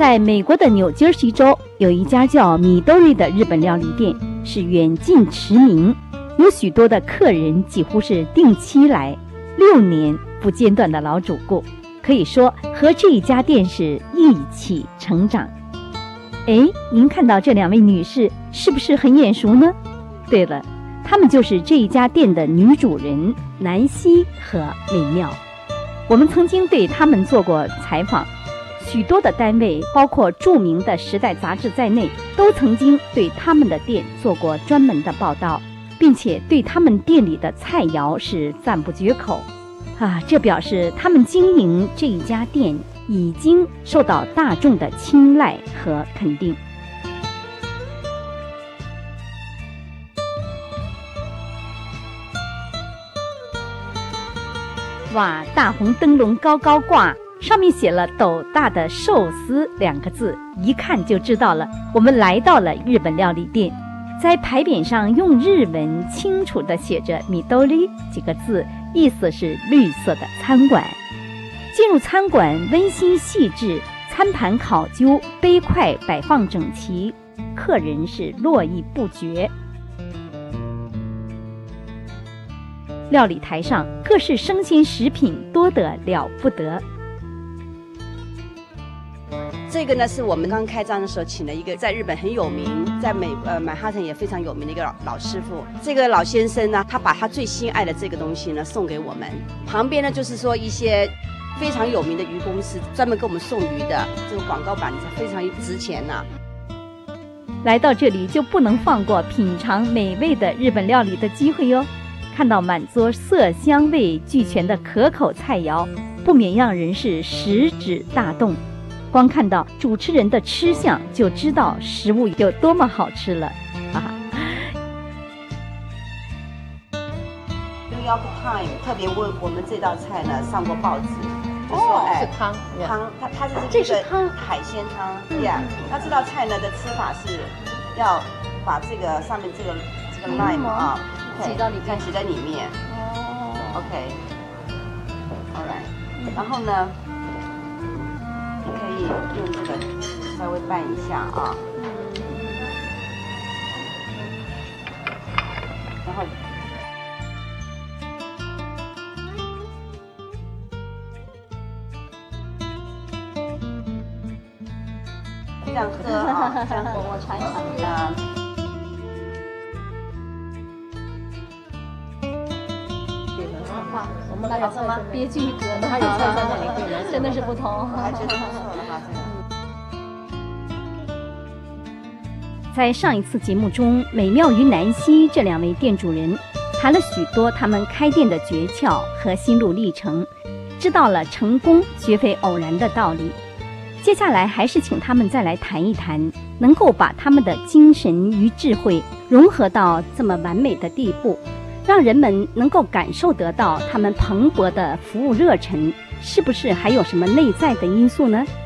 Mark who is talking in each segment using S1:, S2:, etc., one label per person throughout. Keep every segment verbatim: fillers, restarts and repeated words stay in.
S1: 在美国的纽泽西州有一家叫米多瑞的日本料理店，是远近驰名，有许多的客人几乎是定期来，六年不间断的老主顾，可以说和这一家店是一起成长。哎，您看到这两位女士是不是很眼熟呢？对了，她们就是这一家店的女主人南希和美妙。我们曾经对她们做过采访，许多的单位，包括著名的《时代》杂志在内，都曾经对他们的店做过专门的报道，并且对他们店里的菜肴是赞不绝口。啊，这表示他们经营这一家店已经受到大众的青睐和肯定。哇，大红灯笼高高挂，上面写了斗大的寿司两个字，一看就知道了，我们来到了日本料理店。在牌匾上用日文清楚地写着米多里几个字，意思是绿色的餐馆。进入餐馆，温馨细致，餐盘考究，杯筷摆放整齐，客人是络绎不绝。料理台上各式生鲜食品多得了不得。
S2: 这个呢是我们刚开张的时候请了一个在日本很有名，在美呃曼哈顿也非常有名的一个老老师傅。这个老先生呢，他把他最心爱的这个东西呢送给我们。旁边呢就是说一些非常有名的鱼公司专门给我们送鱼的，这个广告板子非常值钱呐、啊。
S1: 来到这里就不能放过品尝美味的日本料理的机会哟。看到满桌色香味俱全的可口菜肴，不免让人是食指大动。光看到主持人的吃相，就知道食物有多么好吃了啊！
S2: New York Times 特别为我们这道菜呢上过报纸，就说、
S3: 哦、
S2: 哎
S3: 是汤
S2: 汤，它它是
S1: 这是汤
S2: 海鲜汤，对呀。那这道菜呢的吃法是要把这个上面这个这个 lime 啊
S3: 挤到里面，
S2: 挤在里面。哦 ，OK，All right，然后呢？可以用这个稍微拌一下啊，然后这样喝啊，这样我我尝一尝啊。
S3: 哇，我们那个什么别具一格的，还有菜在那里，真的是不同。
S2: 我还觉得不错的哈，这个。
S1: 在上一次节目中，美妙与南希这两位店主人谈了许多他们开店的诀窍和心路历程，知道了成功绝非偶然的道理。接下来还是请他们再来谈一谈，能够把他们的精神与智慧融合到这么完美的地步，让人们能够感受得到他们蓬勃的服务热忱，是不是还有什么内在的因素呢？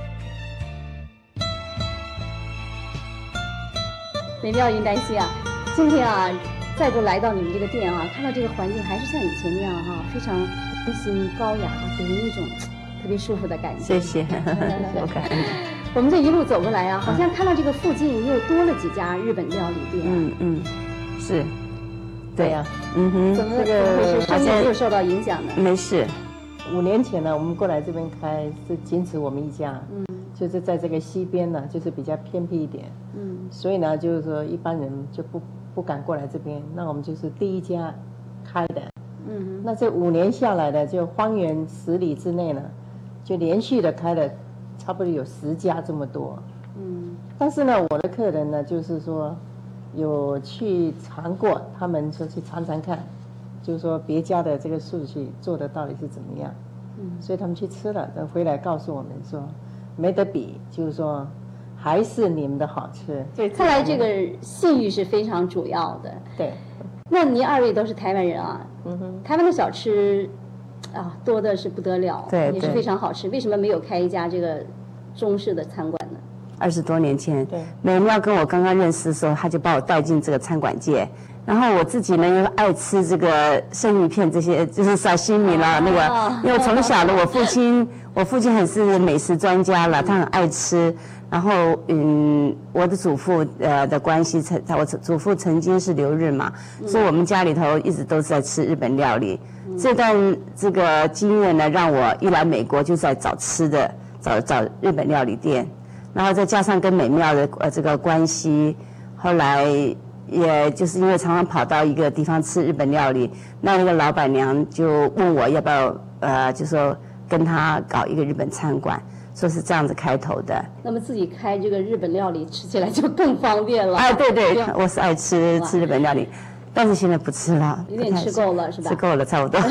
S1: 美妙与南希啊，今天啊再度来到你们这个店啊，看到这个环境还是像以前那样哈、啊，非常温馨高雅，给人一种特别舒服的感觉。
S4: 谢谢。OK。
S1: 我们这一路走过来啊，好像看到这个附近又多了几家日本料理店、啊。
S4: 嗯嗯，是。
S3: 对呀、啊，
S4: 嗯哼，
S1: 怎么这个会是生意没有受到影响呢？
S4: 没事。
S3: 五年前呢，我们过来这边开是仅此我们一家，嗯，就是在这个西边呢，就是比较偏僻一点，嗯，所以呢，就是说一般人就不不敢过来这边，那我们就是第一家开的，嗯，那这五年下来的，就方圆十里之内呢，就连续的开了差不多有十家这么多，嗯，但是呢，我的客人呢，就是说有去尝过，他们说去尝尝看。就是说别家的这个素食做的到底是怎么样，嗯，所以他们去吃了，等回来告诉我们说没得比，就是说还是你们的好吃。
S1: 对，看来这个信誉是非常主要的。
S3: 对，
S1: 那您二位都是台湾人啊，嗯哼，台湾的小吃啊多的是不得了，
S4: 对，
S1: 也是非常好吃。为什么没有开一家这个中式的餐馆呢？
S4: 二十多年前，对，美妙跟我刚刚认识的时候，他就把我带进这个餐馆界。然后我自己呢又爱吃这个生鱼片，这些就是沙西米啦，那个因为从小的我父亲，我父亲很是美食专家了，他很爱吃。 然后嗯，我的祖父呃的关系，曾我祖父曾经是留日嘛，嗯、所以我们家里头一直都是在吃日本料理。嗯、这段这个经验呢，让我一来美国就在找吃的，找找日本料理店，然后再加上跟美妙的呃这个关系，后来也就是因为常常跑到一个地方吃日本料理，那那个老板娘就问我要不要呃，就说跟她搞一个日本餐馆。说是这样子开头的，
S1: 那么自己开这个日本料理吃起来就更方便了。
S4: 哎，对对，我是爱吃吃日本料理，但是现在不吃了，
S1: 有点吃够了是吧？
S4: 吃够了，差不多。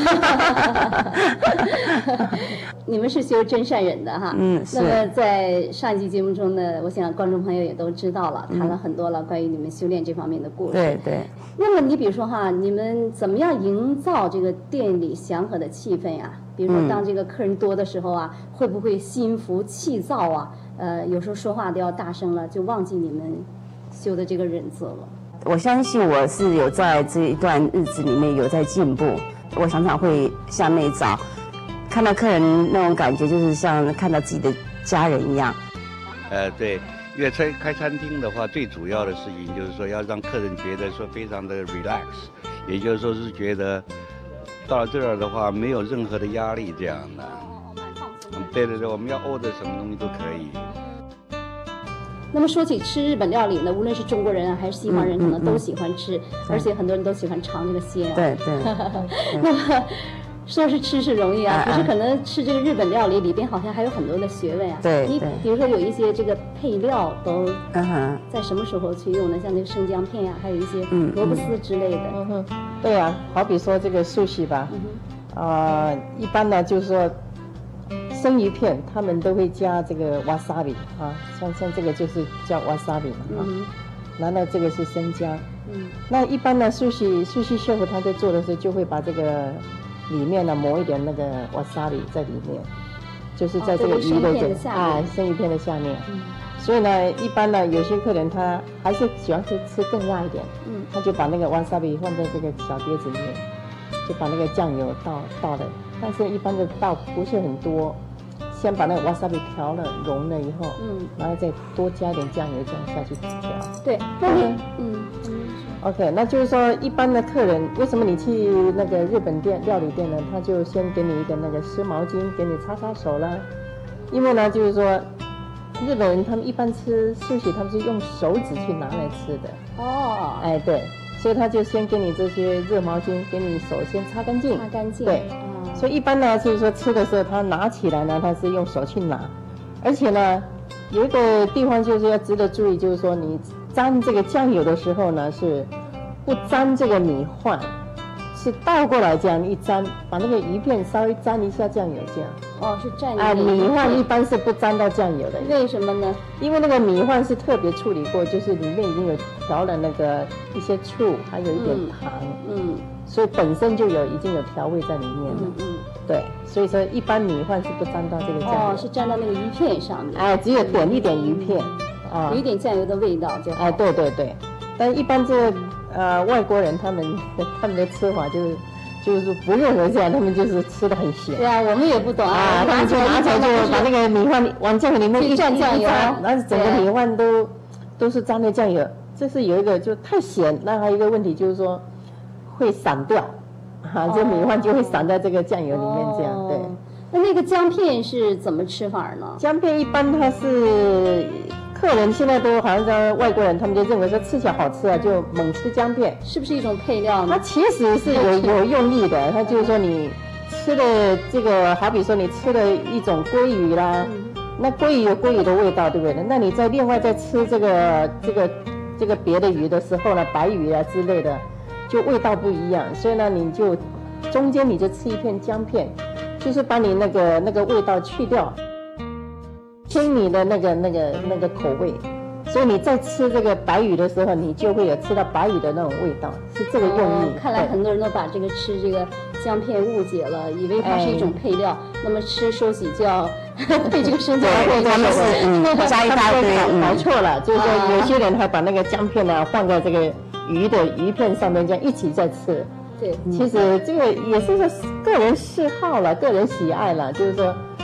S1: 你们是修真善忍的哈，
S4: 嗯，是。
S1: 那么在上一期节目中呢，我想观众朋友也都知道了，谈了很多了关于你们修炼这方面的故事。
S4: 对对。
S1: 那么你比如说哈，你们怎么样营造这个店里祥和的气氛呀？比如说当这个客人多的时候啊，嗯、会不会心浮气躁啊？呃，有时候说话都要大声了，就忘记你们修的这个忍字了。
S4: 我相信我是有在这一段日子里面有在进步。我常常会向内找，看到客人那种感觉，就是像看到自己的家人一样。
S5: 呃，对，因为开开餐厅的话，最主要的事情就是说要让客人觉得说非常的 relax， 也就是说是觉得到了这儿的话没有任何的压力这样的。嗯，对对对，我们要 order 什么东西都可以。
S1: 那么说起吃日本料理呢，无论是中国人啊还是西方人，可能都喜欢吃，嗯嗯嗯、而且很多人都喜欢尝这个鲜、啊。
S4: 对对。
S1: 那么说是吃是容易啊，可是可能吃这个日本料理里边好像还有很多的学问啊。
S4: 对。
S1: 你比如说有一些这个配料都
S4: 嗯
S1: 在什么时候去用呢？像那个生姜片呀、啊，还有一些萝卜丝之类的。
S3: 嗯哼。对啊，好比说这个寿司吧，啊、嗯呃，一般呢就是说。生鱼片，他们都会加这个 wasabi 啊，像像这个就是叫 wasabi 嘛啊，嗯、然后这个是生姜，嗯，那一般呢，寿司寿司师傅他在做的时候就会把这个里面呢磨一点那个 wasabi 在里面，就是在这个鱼的这个啊生鱼片的下面，嗯，所以呢，一般呢有些客人他还是喜欢吃吃更辣一点，嗯，他就把那个 wasabi 放在这个小碟子里面，就把那个酱油倒倒的，但是一般的倒不是很多。先把那个 wasabi 调了融了以后，嗯，然后再多加一点酱油这样下去调。
S1: 对，那你嗯嗯
S3: ，OK， 那就是说一般的客人，为什么你去那个日本店料理店呢？他就先给你一个那个湿毛巾，给你擦擦手啦。因为呢，就是说日本人他们一般吃寿司，他们是用手指去拿来吃的。哦，哎对，所以他就先给你这些热毛巾，给你手先擦干净。
S1: 擦干净。
S3: 对。所以一般呢，就是说吃的时候，他拿起来呢，他是用手去拿，而且呢，有一个地方就是要值得注意，就是说你沾这个酱油的时候呢，是不沾这个米饭，是倒过来这样一沾，把那个鱼片稍微沾一下酱油这样。
S1: 哦，是蘸
S3: 啊，米饭一般是不沾到酱油的。
S1: 为什么呢？
S3: 因为那个米饭是特别处理过，就是里面已经有调了那个一些醋，还有一点糖。嗯。嗯，所以本身就有已经有调味在里面了。嗯嗯。对，所以说一般米饭是不沾到这个酱油。
S1: 哦，是沾到那个鱼片上面。
S3: 哎，只有点一点鱼片。
S1: 啊、嗯。有一点酱油的味道就好。
S3: 哎，对对对，但一般这呃外国人他们他们的吃法就是。就是不用人这样，他们就是吃的很咸。
S1: 对啊，我们也不懂啊，
S3: 他们就拿起来就把那个米饭往酱油里面一蘸酱油，然后整个米饭都都是沾的酱油。这是有一个就太咸，那还有一个问题就是说会散掉，哈、啊，这米饭就会散在这个酱油里面这样。对。
S1: 那那个姜片是怎么吃法呢？
S3: 姜片一般它是。客人现在都好像在外国人，他们就认为说吃起来好吃啊，就猛吃姜片，
S1: 是不是一种配料呢？
S3: 它其实是有有用意的，它就是说你吃的这个，好比说你吃的一种鲑鱼啦，嗯、那鲑鱼有鲑鱼的味道，对不对？那你在另外再吃这个这个这个别的鱼的时候呢，白鱼啊之类的，就味道不一样，所以呢，你就中间你就吃一片姜片，就是把你那个那个味道去掉。清你的那个那个那个口味，所以你在吃这个白鱼的时候，你就会有吃到白鱼的那种味道，是这个用意。
S1: 哦、看来很多人都把这个吃这个姜片误解了，以为它是一种配料。哎、那么吃寿喜就要配这个生姜片，
S4: 他们是嗯加一大堆，
S3: 搞错了。就是说有些人还把那个姜片呢放在这个鱼的鱼片上面，这样一起在吃。
S1: 对，
S3: 其实这个也是说个人嗜好了，个人喜爱了，就是说。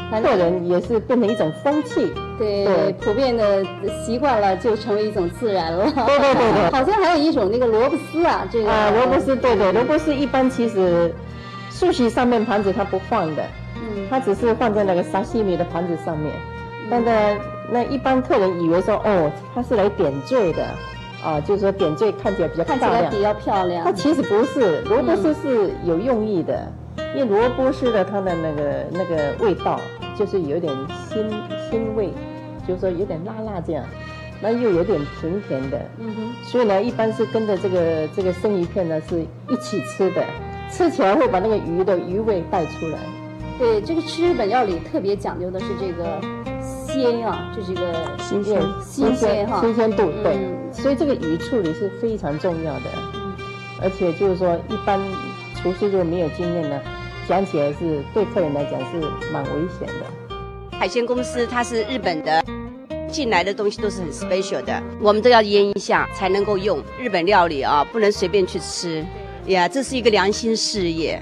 S3: 客人也是变成一种风气。
S1: 对，
S3: 对
S1: 普遍的习惯了，就成为一种自然了。
S3: 对对对对。
S1: 好像还有一种那个萝卜丝啊，这个
S3: 啊，萝卜丝，对对，萝卜丝一般其实寿喜上面盘子它不放的，
S1: 嗯，
S3: 它只是放在那个沙西米的盘子上面。但呢，那一般客人以为说，哦，它是来点缀的，啊，就是说点缀看起来比较漂亮，
S1: 看起来比较漂亮。
S3: 它其实不是，萝卜丝是有用意的，因为萝卜丝的它的那个那个味道就是有点腥腥味，就是说有点辣辣这样，那又有点甜甜的，
S1: 嗯哼，
S3: 所以呢，一般是跟着这个这个生鱼片呢是一起吃的，吃起来会把那个鱼的鱼味带出来。
S1: 对，这个吃日本料理特别讲究的是这个鲜啊，就这个
S4: 新鲜
S1: 新鲜哈，
S3: 新鲜度，对，
S1: 嗯
S3: 所以这个鱼处理是非常重要的，而且就是说，一般厨师如果没有经验呢，讲起来是对客人来讲是蛮危险的。
S2: 海鲜公司它是日本的，进来的东西都是很 special 的，我们都要腌一下才能够用。日本料理啊，不能随便去吃，呀，这是一个良心事业。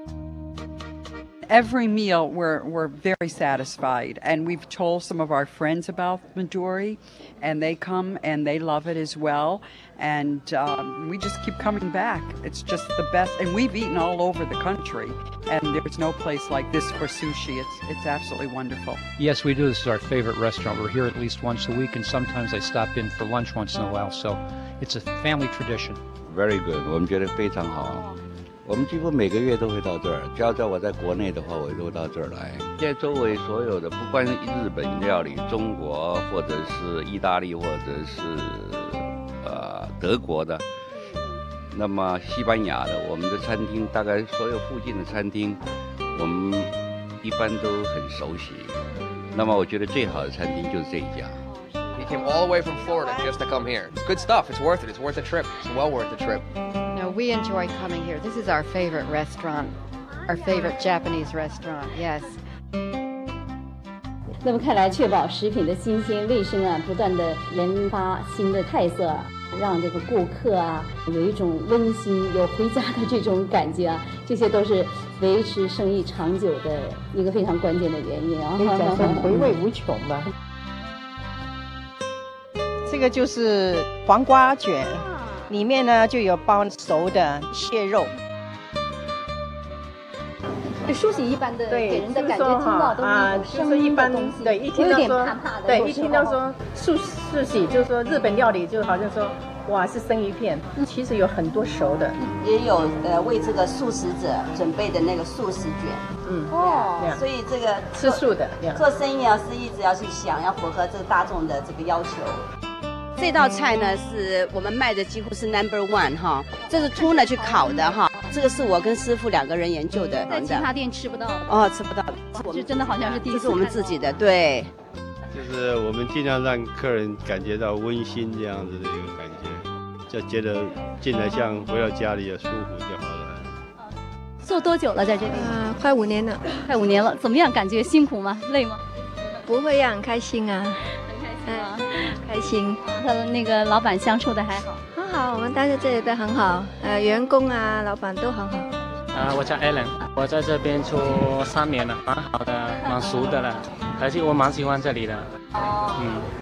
S6: Every meal we're, we're very satisfied, and we've told some of our friends about Midori, and they come and they love it as well, and um, we just keep coming back. It's just the best, and we've eaten all over the country, and there's no place like this for sushi. It's, it's absolutely wonderful.
S7: Yes, we do. This is our favorite restaurant. We're here at least once a week, and sometimes I stop in for lunch once in a while, so it's a family tradition.
S5: Very good， 我们觉得非常好。我们几乎每个月都会到这儿，只要在我在国内的话，我都到这儿来。在周围所有的，不管是日本料理、中国或者是意大利，或者是呃德国的，那么西班牙的，我们的餐厅大概所有附近的餐厅，我们一般都很熟悉。那么我觉得最好的餐厅就是这一家。
S8: He came all the way from Florida just to come here. It's good stuff. It's worth it. It's worth the trip. It's well worth the trip.
S9: No, we enjoy coming here. This is our favorite restaurant, our favorite Japanese restaurant. Yes.
S1: 那么看来，确保食品的新鲜卫生啊，不断的研发新的菜色啊，让这个顾客啊有一种温馨、有回家的这种感觉啊，这些都是维持生意长久的一个非常关键的原因啊。
S3: 可以讲说回味无穷吧。
S10: 这个就是黄瓜卷，里面呢就有包熟的蟹肉。
S1: 梳洗一般的给人的感觉，听到都
S3: 啊，
S1: 是
S3: 就是一般对，一听到说，对，一听到说素素洗，就是说日本料理，就好像说，哇，是生鱼片，其实有很多熟的，
S2: 也有呃为这个素食者准备的那个素食卷，
S3: 嗯，
S2: 哦，所以这个
S3: 吃素的，
S2: 做生意啊是一直要去想，要符合这个大众的这个要求。这道菜呢是我们卖的几乎是 number one 哈，这是秃呢去烤的哈，这个是我跟师傅两个人研究的，
S1: 在其他店吃不到的
S2: 哦，吃不到的，
S1: 这真的好像是第一次，
S2: 这是我们自己的，对。
S11: 就是我们尽量让客人感觉到温馨这样子的一个感觉，就觉得进来像回到家里也舒服就好了。
S1: 做多久了在这里？
S12: 啊、呃，快五年了。
S1: 快五年了，怎么样？感觉辛苦吗？累吗？
S12: 不会呀，很开心啊。
S1: 啊，
S12: 开心，
S1: 和那个老板相处的还好，
S12: 很好，我们待在这里都很好，呃，员工啊，老板都很好。
S13: 啊，我叫 Alan， 我在这边做三年了，蛮好的，蛮熟的了，而且我蛮喜欢这里的，嗯。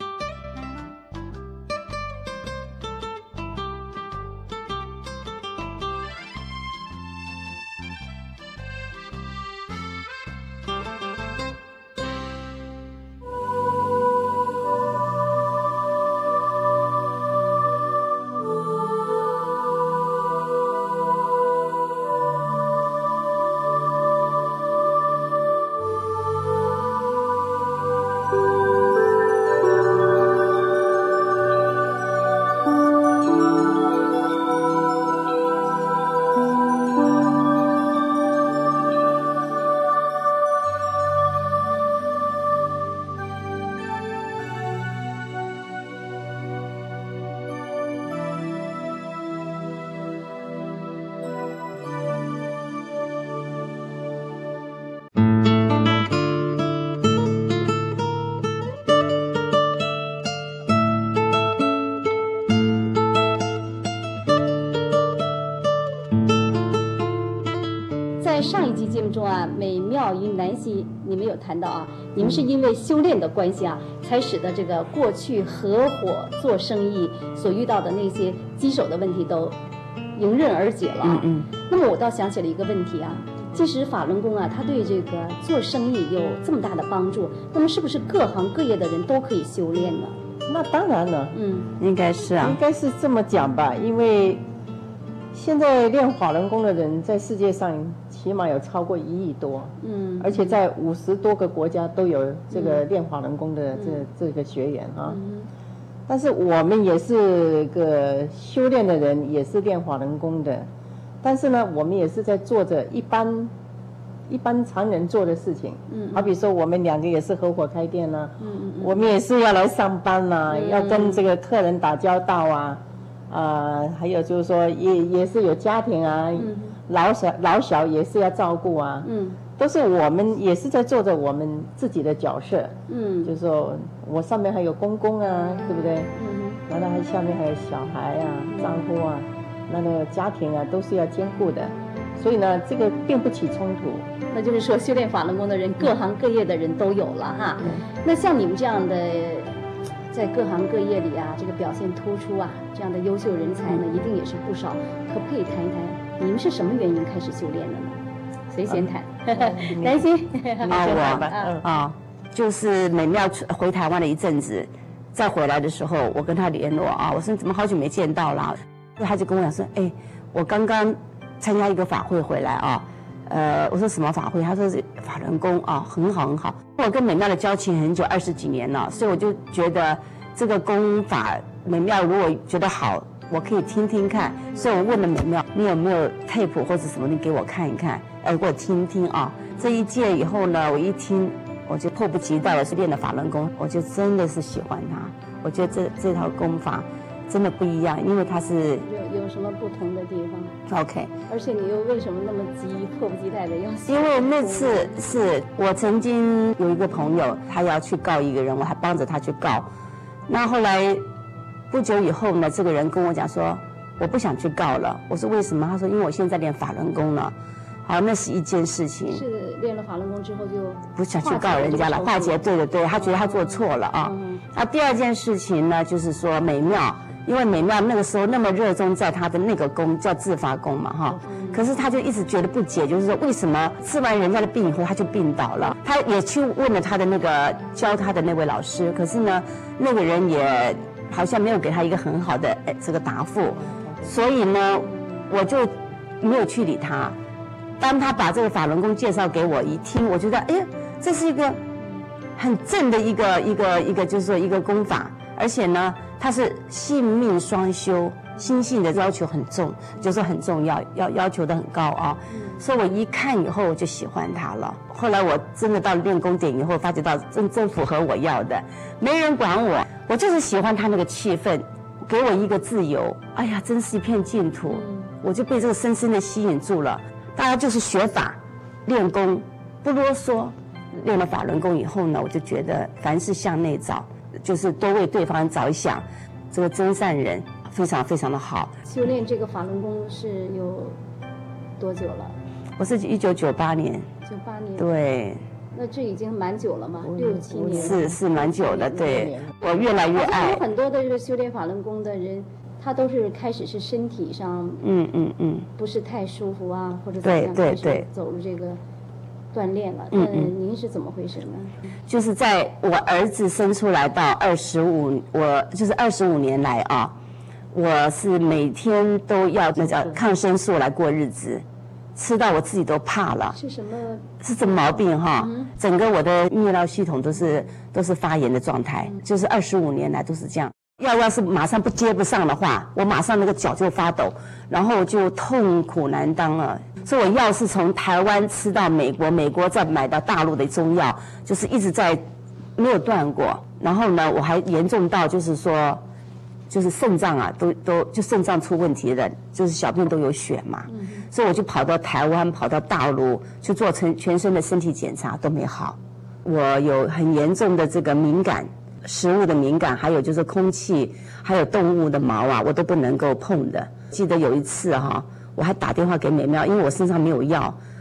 S1: 在上一集节目中啊，美妙与南希你们有谈到啊，你们是因为修炼的关系啊，才使得这个过去合伙做生意所遇到的那些棘手的问题都迎刃而解了。嗯嗯。那么我倒想起了一个问题啊，即使法轮功啊，它对这个做生意有这么大的帮助，那么是不是各行各业的人都可以修炼呢？
S3: 那当然了，
S1: 嗯，
S4: 应该是啊，
S3: 应该是这么讲吧，因为现在练法轮功的人在世界上起码有超过一亿多，嗯，而且在五十多个国家都有这个练法轮功的这、嗯、这个学员啊。嗯，但是我们也是个修炼的人，也是练法轮功的，但是呢，我们也是在做着一般一般常人做的事情。嗯，好比说我们两个也是合伙开店啊，嗯嗯，我们也是要来上班啊，嗯、要跟这个客人打交道啊。啊、呃，还有就是说也也是有家庭啊，嗯、老小老小也是要照顾啊，嗯，都是我们也是在做着我们自己的角色，嗯，就是说我上面还有公公啊，对不对？嗯，然后还下面还有小孩啊、丈夫啊，那个家庭啊都是要兼顾的，所以呢，这个并不起冲突。
S1: 那就是说，修炼法轮功的人，各行各业的人都有了哈。嗯、那像你们这样的。在各行各业里啊，这个表现突出啊，这样的优秀人才呢，一定也是不少。可不可以谈一谈，你们是什么原因开始修炼的呢？谁先谈？南希，
S4: 啊，我啊，就是美妙回台湾了一阵子，再回来的时候，我跟他联络啊，我说怎么好久没见到了？他就跟我讲说，哎，我刚刚参加一个法会回来啊。呃，我说什么法会？他说是法轮功啊，很好很好。我跟美妙的交情很久，二十几年了，所以我就觉得这个功法美妙如果觉得好，我可以听听看。所以我问了美妙，你有没有 tape 或者什么，你给我看一看，呃，给我听听啊。这一届以后呢，我一听，我就迫不及待的是练了法轮功，我就真的是喜欢它。我觉得这这套功法真的不一样，因为它是
S1: 有有什么不同的地方
S4: ？OK。
S1: 而且你又为什么那么急，迫不及待的要？
S4: 因为那次是我曾经有一个朋友，他要去告一个人，我还帮着他去告。那后来不久以后呢，这个人跟我讲说，我不想去告了。我说为什么？他说因为我现在练法轮功了。好，那是一件事情。
S1: 是练了法轮功之后就
S4: 不想去告人家了，化解，对对对，他觉得他做错了啊。嗯、那第二件事情呢，就是说美妙。因为美妙那个时候那么热衷在他的那个功叫自发功嘛哈，可是他就一直觉得不解，就是说为什么治完人家的病以后他就病倒了？他也去问了他的那个教他的那位老师，可是呢那个人也好像没有给他一个很好的这个答复，所以呢我就没有去理他。当他把这个法轮功介绍给我一听，我觉得哎呀，这是一个很正的一个一个一个就是说一个功法，而且呢。它是性命双修，心性的要求很重，就是很重要，要要求的很高啊。所以我一看以后我就喜欢它了。后来我真的到练功点以后，发觉到真真符合我要的，没人管我，我就是喜欢它那个气氛，给我一个自由。哎呀，真是一片净土，我就被这个深深的吸引住了。大家就是学法，练功，不啰嗦。练了法轮功以后呢，我就觉得凡事向内找。就是多为对方着想，这个真善人非常非常的好。
S1: 修炼这个法轮功是有多久了？
S4: 我是一九九八年。
S1: 九八年。
S4: 对。
S1: 那这已经蛮久了嘛，六七年。
S4: 是是蛮久的，对。我越来越爱。
S1: 有很多的这个修炼法轮功的人，他都是开始是身体上，
S4: 嗯嗯嗯，
S1: 不是太舒服啊，或者怎么样，
S4: 对对对，
S1: 走入这个。锻炼了，嗯嗯，您是怎么回事呢？
S4: 就是在我儿子生出来到二十五，我就是二十五年来啊，我是每天都要那叫抗生素来过日子，吃到我自己都怕了。
S1: 是什么？
S4: 是这毛病哈，嗯、整个我的泌尿系统都是都是发炎的状态，嗯、就是二十五年来都是这样。药要是马上不接不上的话，我马上那个脚就发抖，然后就痛苦难当了。所以我药是从台湾吃到美国，美国再买到大陆的中药，就是一直在没有断过。然后呢，我还严重到就是说，就是肾脏啊，都都就肾脏出问题的，就是小便都有血嘛。嗯、所以我就跑到台湾，跑到大陆去做全全身的身体检查，都没好。我有很严重的这个敏感。食物的敏感，还有就是空气，还有动物的毛啊，我都不能够碰的。记得有一次哈、啊，我还打电话给美妙，因为我身上没有药，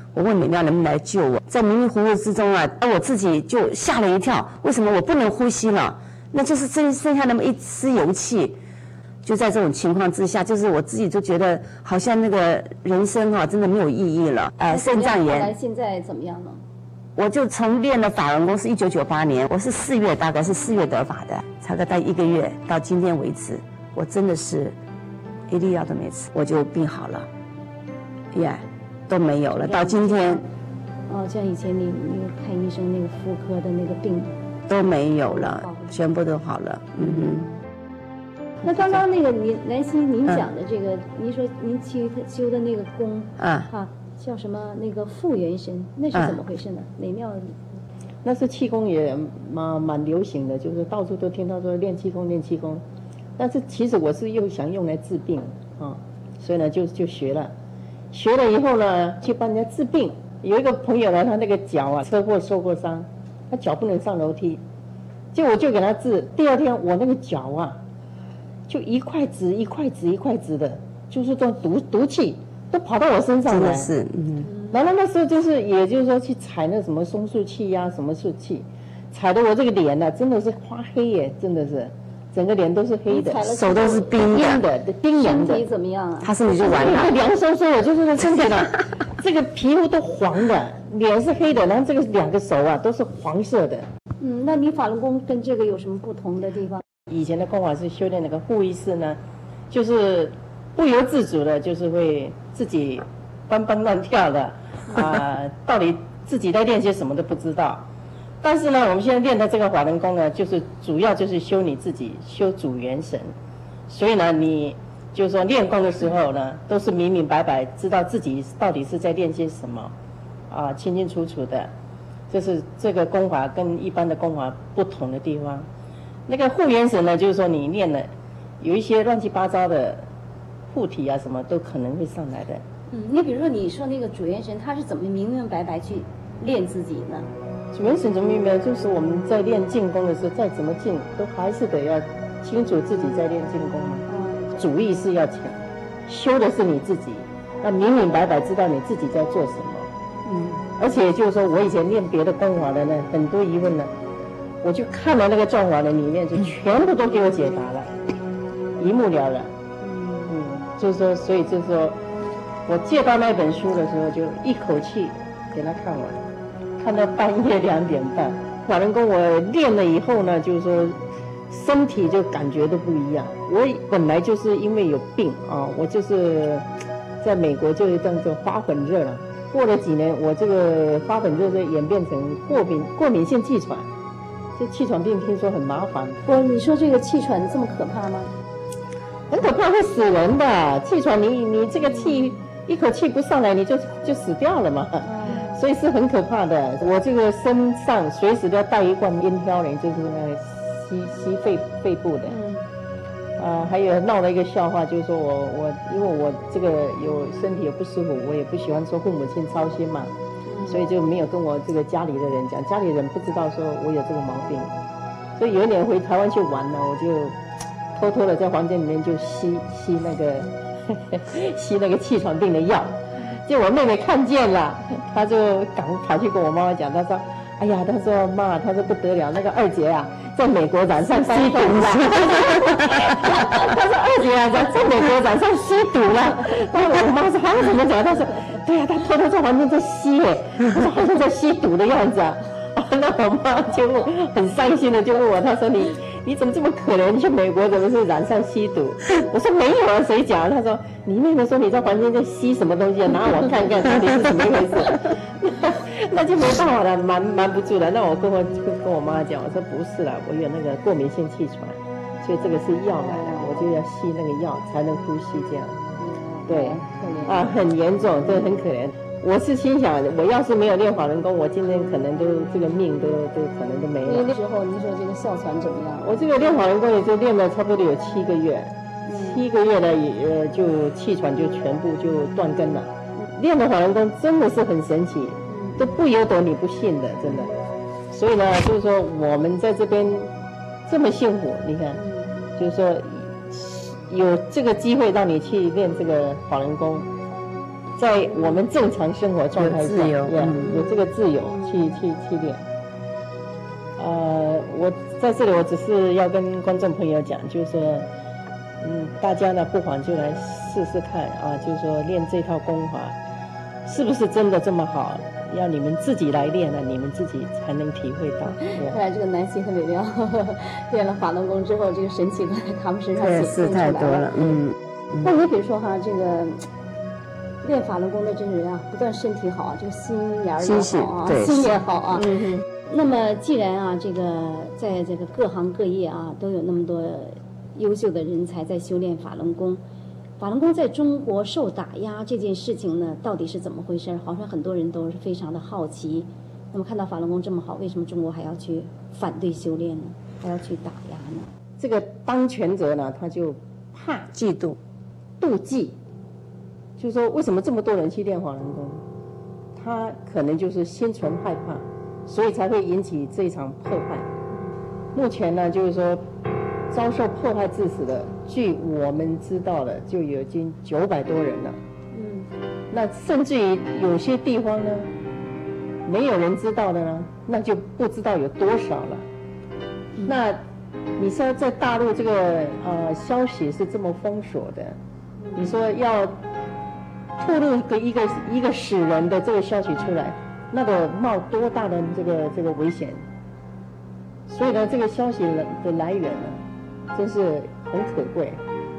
S4: 我问美妙能不能来救我，在迷迷糊糊之中啊，我自己就吓了一跳，为什么我不能呼吸了？那就是剩剩下那么一丝油气。就在这种情况之下，就是我自己就觉得好像那个人生啊，真的没有意义了。呃，肾脏炎。
S1: 后来现在怎么样呢？
S4: 我就从练了法轮功是一九九八年，我是四月，大概是四月得法的，差个大概一个月，到今天为止，我真的是一粒药都没吃，我就病好了，呀、yeah, 都没有了，到今天。
S1: 哦，像以前你那个看医生那个妇科的那个病
S4: 都没有了，全部都好了，嗯哼。
S1: 那刚刚那个您南希您讲的这个，嗯、您说您去修的那个功
S4: 啊
S1: 啊，叫什么那个复元神，那是怎么回事呢？哪庙？
S3: 那是气功也蛮蛮流行的，就是到处都听到说练气功练气功，但是其实我是又想用来治病啊，所以呢就就学了，学了以后呢去帮人家治病。有一个朋友呢，他那个脚啊车祸受过伤，他脚不能上楼梯，结果我就给他治，第二天我那个脚啊。就一块紫一块紫一块紫的，就是这种毒毒气都跑到我身上来。真的
S4: 是，嗯。
S3: 然后那时候就是，也就是说去踩那什么松树气呀、啊，什么树气，踩的我这个脸呢、啊，真的是发黑耶，真的是，整个脸都是黑的，
S4: 手都是冰
S3: 的，冰凉的。
S1: 身体怎么样啊？
S4: 他身体就完了，
S3: 凉飕飕的，就是身体呢，这个皮肤都黄的，脸是黑的，然后这个两个手啊都是黄色的。
S1: 嗯，那你法轮功跟这个有什么不同的地方？
S3: 以前的功法是修炼那个护意识呢，就是不由自主的，就是会自己蹦蹦乱跳的，啊、呃，到底自己在练些什么都不知道。但是呢，我们现在练的这个法轮功呢，就是主要就是修你自己，修主元神。所以呢，你就是说练功的时候呢，都是明明白白知道自己到底是在练些什么，啊、呃，清清楚楚的。这是这个功法跟一般的功法不同的地方。那个护元神呢，就是说你练了，有一些乱七八糟的护体啊，什么都可能会上来的。
S1: 嗯，你比如说你说那个主元神，他是怎么明明白白去练自己呢？
S3: 主元神怎么明白？就是我们在练静功的时候，再怎么静，都还是得要清楚自己在练静功嘛。嗯，主意识要强，修的是你自己，要明明白白知道你自己在做什么。嗯，而且就是说我以前练别的功法的呢，很多疑问呢。我就看了那个状法的里面，就全部都给我解答了，一目了然。嗯，就是说，所以就是说，我借到那本书的时候，就一口气给他看完，看到半夜两点半。法轮功我练了以后呢，就是说，身体就感觉都不一样。我本来就是因为有病啊，我就是在美国就是这样子发很热了。过了几年，我这个发很热就演变成过敏过敏性气喘。这气喘病听说很麻烦。
S1: 不，你说这个气喘这么可怕吗？
S3: 很可怕，会死人的。气喘你，你你这个气一口气不上来，你就就死掉了嘛。嗯、所以是很可怕的。我这个身上随时都要带一罐烟挑灵，就是那个吸吸肺肺部的。嗯。啊、呃，还有闹了一个笑话，就是说我我因为我这个有身体有不舒服，我也不喜欢说父母亲操心嘛。所以就没有跟我这个家里的人讲，家里人不知道说我有这个毛病，所以有一年回台湾去玩呢，我就偷偷的在房间里面就吸吸那个呵呵吸那个气喘病的药，结果我妹妹看见了，她就赶跑去跟我妈妈讲，她说：“哎呀，她说妈，她说不得了，那个二姐啊，在美国染上吸毒了。”她说二姐啊，在在美国染上吸毒了。然后我妈说：“啊，怎么讲？”她说。对呀、啊，他偷偷在旁边在吸耶，他说好像在吸毒的样子啊。那我妈就很伤心的就问我，她说你你怎么这么可怜？你去美国怎么是染上吸毒？我说没有啊，谁讲？她说你妹妹说你在房间在吸什么东西，拿我看看到底是怎么一回事。那就没办法了，瞒瞒不住了。那我跟我跟我妈讲，我说不是啦，我有那个过敏性气喘，所以这个是药来的，我就要吸那个药才能呼吸这样。对，啊，很严重，真的很可怜。我是心想，我要是没有练法轮功，我今天可能都这个命都都可能都没有。
S1: 那时候您说这个哮喘怎么样？
S3: 我这个练法轮功也就练了差不多有七个月，嗯、七个月呢也呃就气喘就全部就断根了。嗯、练的法轮功真的是很神奇，嗯、都不由得你不信的，真的。所以呢，就是说我们在这边这么幸福，你看，嗯、就是说。有这个机会让你去练这个法轮功， 在我们正常生活状态下，
S4: 有自由，
S3: 嗯，有这个自由去去去练。呃，我在这里我只是要跟观众朋友讲，就是说，嗯，大家呢不妨就来试试看啊，就是说练这套功法是不是真的这么好？要你们自己来练了，你们自己才能体会到。
S1: 看来这个南希和美妙练了法轮功之后，这个神奇都在他们身上显现出来了。
S4: 嗯。
S1: 那你比如说哈，这个练法轮功的这些人啊，不但身体好啊，这个心眼儿也好啊，心也好啊。嗯哼。那么既然啊，这个在这个各行各业啊，都有那么多优秀的人才在修炼法轮功，法轮功在中国受打压这件事情呢，到底是怎么回事？好像很多人都是非常的好奇。那么看到法轮功这么好，为什么中国还要去反对修炼呢？还要去打压呢？
S3: 这个当权者呢，他就怕
S4: 嫉妒、
S3: 妒忌，就是说为什么这么多人去练法轮功？他可能就是心存害怕。所以才会引起这一场迫害。目前呢，就是说遭受迫害致死的，据我们知道的，就有近九百多人了。嗯，那甚至于有些地方呢，没有人知道的呢，那就不知道有多少了。嗯、那你说在大陆这个呃消息是这么封锁的，嗯、你说要透露一个一个一个死人的这个消息出来。那个冒多大的这个这个危险？所以呢，这个消息的来源呢，真是很可贵。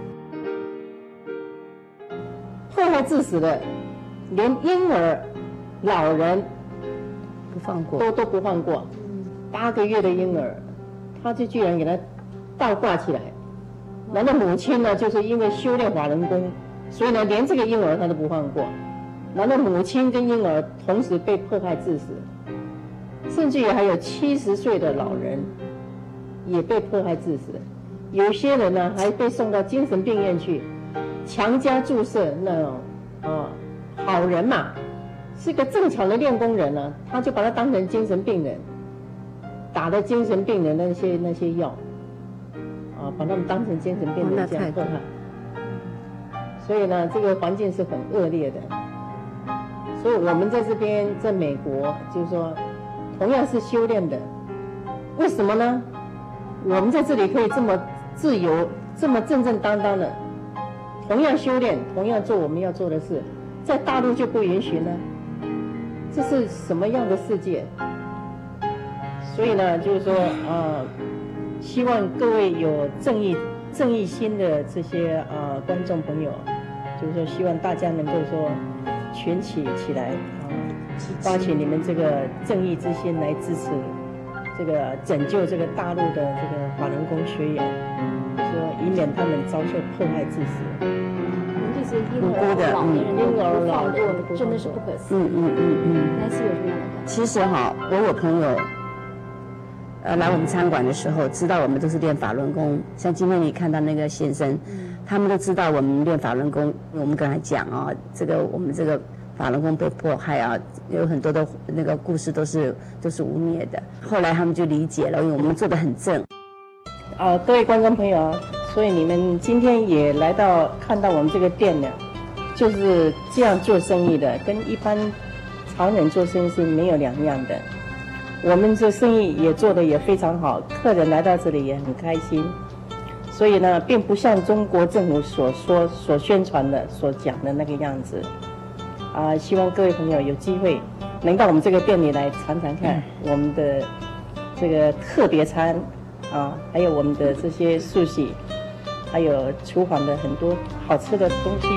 S3: 迫害致死的，连婴儿、老人
S4: 不放过，
S3: 都都不放过。八个月的婴儿，他就居然给他倒挂起来。然后母亲呢，就是因为修炼法轮功，所以呢，连这个婴儿他都不放过。然后母亲跟婴儿同时被迫害致死，甚至于还有七十岁的老人也被迫害致死，有些人呢还被送到精神病院去，强加注射那种啊好人嘛，是个正常的练功人呢、啊，他就把他当成精神病人，打的精神病人的那些那些药，啊，把他们当成精神病人这样迫害，所以呢，这个环境是很恶劣的。所以我们在这边，在美国，就是说，同样是修炼的，为什么呢？我们在这里可以这么自由、这么正正当当的，同样修炼，同样做我们要做的事，在大陆就不允许呢？这是什么样的世界？所以呢，就是说，呃，希望各位有正义、正义心的这些呃观众朋友，就是说，希望大家能够说。群起起来啊，发起你们这个正义之心来支持这个拯救这个大陆的这个法轮功学员，说以免他们遭受迫害致死。
S1: 这些婴儿、老年人、婴儿、老人真的是不可思议。
S4: 嗯嗯嗯嗯。
S1: 南希有什么样的感觉？
S4: 其实哈，我有朋友，呃，来我们餐馆的时候，知道我们都是练法轮功，像今天你看到那个先生。嗯他们都知道我们练法轮功，我们跟他讲啊，这个我们这个法轮功被迫害啊，有很多的那个故事都是都是污蔑的。后来他们就理解了，因为我们做得很正。
S3: 啊，各位观众朋友，所以你们今天也来到看到我们这个店呢，就是这样做生意的，跟一般常人做生意是没有两样的。我们这生意也做得也非常好，客人来到这里也很开心。所以呢，并不像中国政府所说、所宣传的、所讲的那个样子，啊，希望各位朋友有机会能到我们这个店里来尝尝看我们的这个特别餐，啊，还有我们的这些素食，还有厨房的很多好吃的东西。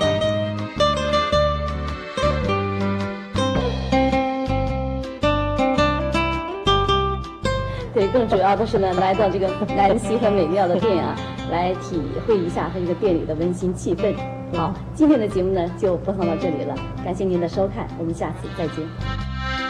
S1: 对，更主要的是呢，来到这个南希和美妙的店啊，来体会一下它这个店里的温馨气氛。好，今天的节目呢就播放到这里了，感谢您的收看，我们下次再见。